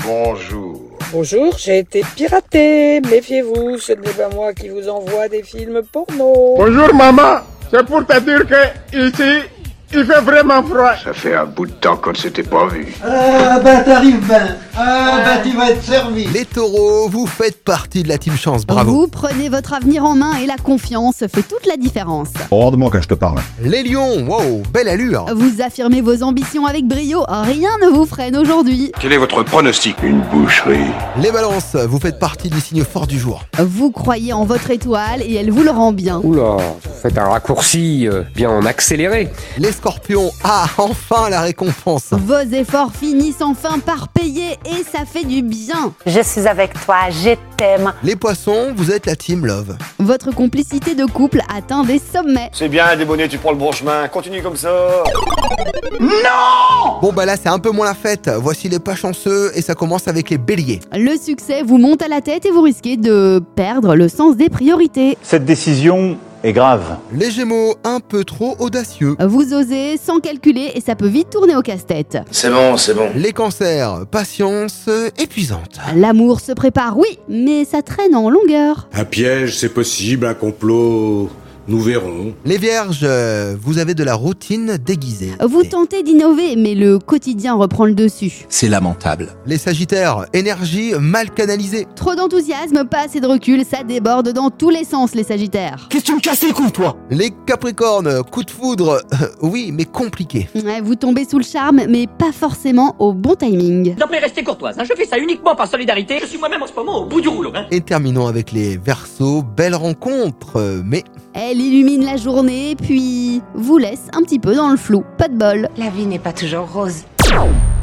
Bonjour. Bonjour, j'ai été piraté. Méfiez-vous, ce n'est pas moi qui vous envoie des films porno. Bonjour maman, c'est pour te dire que ici, il fait vraiment froid. Ça fait un bout de temps qu'on ne s'était pas vu. Ah bah t'arrives ben. Ah bah tu vas être servi. Les taureaux, vous faites partie de la team chance, bravo. Vous prenez votre avenir en main et la confiance fait toute la différence. Regarde-moi quand je te parle. Les lions, wow, belle allure. Vous affirmez vos ambitions avec brio, rien ne vous freine aujourd'hui. Quel est votre pronostic? Une boucherie. Les balances, vous faites partie du signe fort du jour. Vous croyez en votre étoile et elle vous le rend bien. Oula, vous faites un raccourci bien en accéléré. Les scorpions, ah, enfin la récompense. Vos efforts finissent enfin par payer et ça fait du bien. Je suis avec toi, je t'aime. Les poissons, vous êtes la team love. Votre complicité de couple atteint des sommets. C'est bien, Débonnet, tu prends le bon chemin. Continue comme ça. Bon bah là c'est un peu moins la fête. Voici les pas chanceux et ça commence avec les béliers. Le succès vous monte à la tête et vous risquez de perdre le sens des priorités. Cette décision est grave. Les gémeaux, un peu trop audacieux. Vous osez sans calculer et ça peut vite tourner au casse-tête. C'est bon, c'est bon. Les cancers, patience épuisante. L'amour se prépare, oui, mais ça traîne en longueur. Un piège, c'est possible, un complot, nous verrons. Les vierges, vous avez de la routine déguisée. Vous tentez d'innover, mais le quotidien reprend le dessus. C'est lamentable. Les sagittaires, énergie mal canalisée. Trop d'enthousiasme, pas assez de recul, ça déborde dans tous les sens les sagittaires. Qu'est-ce que tu me casses les couilles, toi? Les capricornes, coup de foudre, oui, mais compliqué. Ouais, vous tombez sous le charme, mais pas forcément au bon timing. S'il te plaît, restez courtoise, je fais ça uniquement par solidarité. Je suis moi-même en ce moment au bout du rouleau. Et terminons avec les verseaux, belle rencontre, mais... Elle illumine la journée, puis vous laisse un petit peu dans le flou. Pas de bol. La vie n'est pas toujours rose.